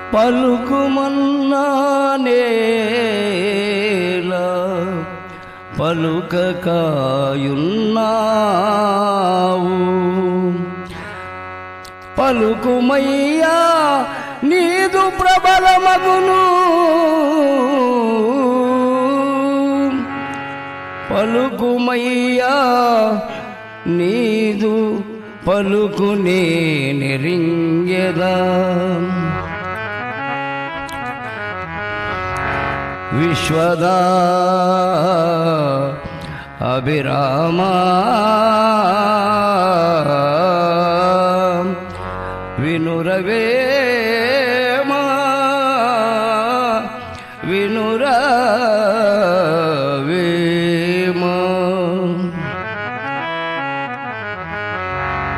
పలుకుమన్నానేలా పలుకకాయున్నావు. పలుకుమయ్యా నీదు ప్రబలమగును, పలుకుమయ్యా నీదు పలుకునే నెరింగెదా. విశ్వదా అభిరామా వినురవే